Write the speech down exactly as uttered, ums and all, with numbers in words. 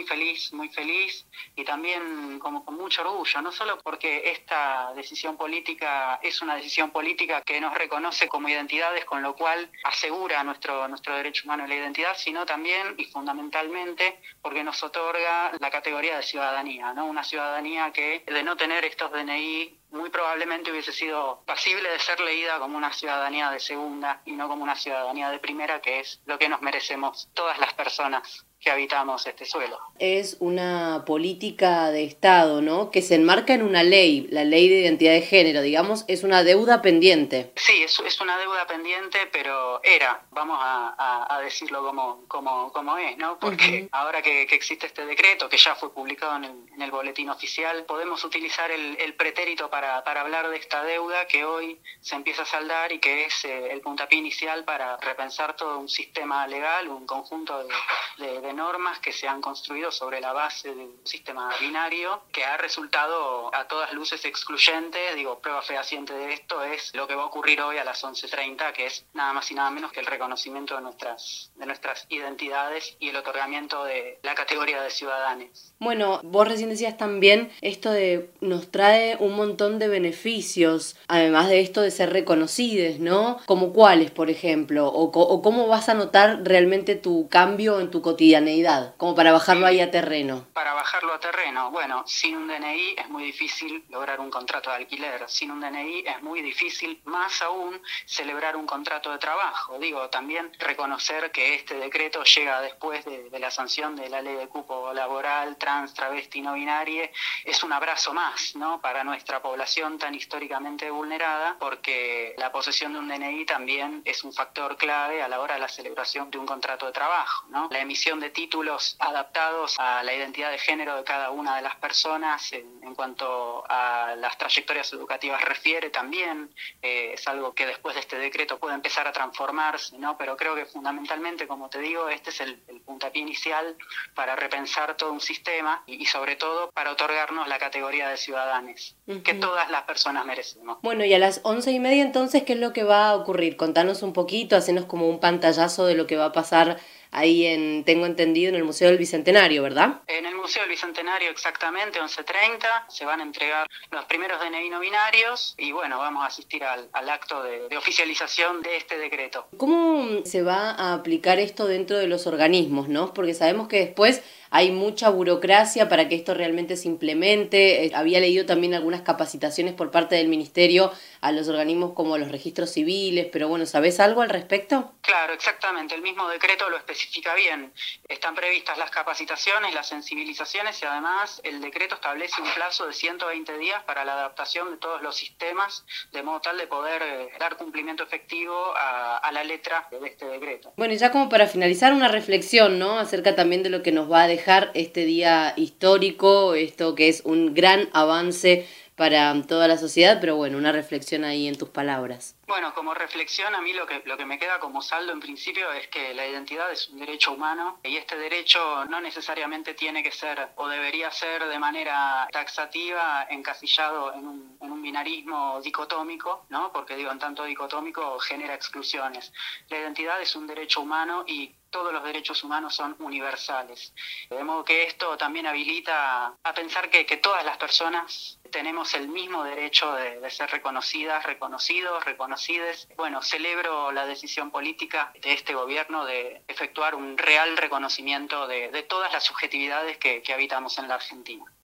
feliz, muy feliz y también como con mucho orgullo, no solo porque esta decisión política es una decisión política que nos reconoce como identidades, con lo cual asegura nuestro, nuestro derecho humano a la identidad, sino también y fundamentalmente porque nos otorga la categoría de ciudadanía, ¿no? Una ciudadanía que de no tener estos D N I muy probablemente hubiese sido pasible de ser leída como una ciudadanía de segunda y no como una ciudadanía de primera, que es lo que nos merecemos todas las personas que habitamos este suelo. Es una política de Estado, ¿no? Que se enmarca en una ley, la ley de identidad de género, digamos, es una deuda pendiente. Sí, es, es una deuda pendiente, pero era, vamos a, a, a decirlo como, como, como es, ¿no? Porque Uh-huh. ahora que, que existe este decreto, que ya fue publicado en el, en el boletín oficial, podemos utilizar el, el pretérito para, para hablar de esta deuda que hoy se empieza a saldar y que es eh, el puntapié inicial para repensar todo un sistema legal, un conjunto de, de, de normas que se han construido sobre la base de un sistema binario que ha resultado a todas luces excluyente. Digo, prueba fehaciente de esto es lo que va a ocurrir hoy a las once treinta, que es nada más y nada menos que el reconocimiento de nuestras, de nuestras identidades y el otorgamiento de la categoría de ciudadanos. Bueno, vos recién decías también esto de nos trae un montón de beneficios, además de esto de ser reconocidos, ¿no? Como cuáles, por ejemplo, o, o cómo vas a notar realmente tu cambio en tu cotidianeidad, como para bajarlo ahí Y a terreno. para bajarlo a terreno, bueno, sin un D N I es muy difícil lograr un contrato de alquiler, sin un D N I es muy difícil, más aún, celebrar un contrato de trabajo. Digo, también reconocer que este decreto llega después de, de la sanción de la ley de cupo laboral, trans, travesti, no binaria, es un abrazo más, ¿no? Para nuestra población tan históricamente vulnerada, porque la posesión de un D N I también es un factor clave a la hora de la celebración de un contrato de trabajo, ¿no? La emisión de títulos adaptados a la identidad de género de cada una de las personas en, en cuanto a las trayectorias educativas refiere también, eh, es algo que después de este decreto puede empezar a transformarse, ¿no? Pero creo que fundamentalmente, como te digo, este es el, el puntapié inicial para repensar todo un sistema y, y sobre todo para otorgarnos la categoría de ciudadanos, Uh-huh. que todas las personas merecemos. Bueno, y a las once y media entonces, ¿qué es lo que va a ocurrir? Contanos un poquito, hacenos como un pantallazo de lo que va a pasar ahí en, tengo entendido, en el Museo del Bicentenario, ¿verdad? En el Museo del Bicentenario exactamente, once treinta, se van a entregar los primeros D N I no binarios y bueno, vamos a asistir al, al acto de, de oficialización de este decreto. ¿Cómo se va a aplicar esto dentro de los organismos, no? Porque sabemos que después hay mucha burocracia para que esto realmente se implemente. Había leído también algunas capacitaciones por parte del Ministerio a los organismos como los registros civiles, pero bueno, ¿sabés algo al respecto? Claro, exactamente, el mismo decreto lo especifica bien. Están previstas las capacitaciones, las sensibilizaciones y además el decreto establece un plazo de ciento veinte días para la adaptación de todos los sistemas, de modo tal de poder eh, dar cumplimiento efectivo a, a la letra de este decreto. Bueno, y ya como para finalizar una reflexión, ¿no? Acerca también de lo que nos va a dejar este día histórico, esto que es un gran avance para toda la sociedad, pero bueno, una reflexión ahí en tus palabras. Bueno, como reflexión, a mí lo que, lo que me queda como saldo en principio es que la identidad es un derecho humano y este derecho no necesariamente tiene que ser o debería ser de manera taxativa encasillado en un, en un binarismo dicotómico, ¿no? Porque digo, en tanto dicotómico genera exclusiones. La identidad es un derecho humano y todos los derechos humanos son universales. De modo que esto también habilita a pensar que, que todas las personas tenemos el mismo derecho de, de ser reconocidas, reconocidos, reconocides. Bueno, celebro la decisión política de este gobierno de efectuar un real reconocimiento de, de todas las subjetividades que, que habitamos en la Argentina.